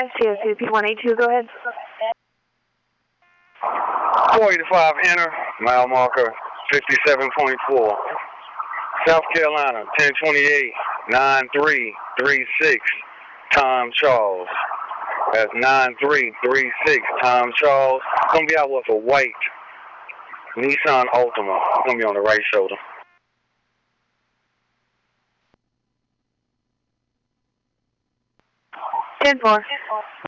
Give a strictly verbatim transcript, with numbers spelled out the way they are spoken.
S T O C P one eight two, go ahead. four eighty-five, enter, mile marker fifty-seven point four. South Carolina, ten twenty-eight, nine three three six, Tom Charles. That's nine three three six, Tom Charles. Gonna be out with a white Nissan Altima. Gonna be on the right shoulder. ten four.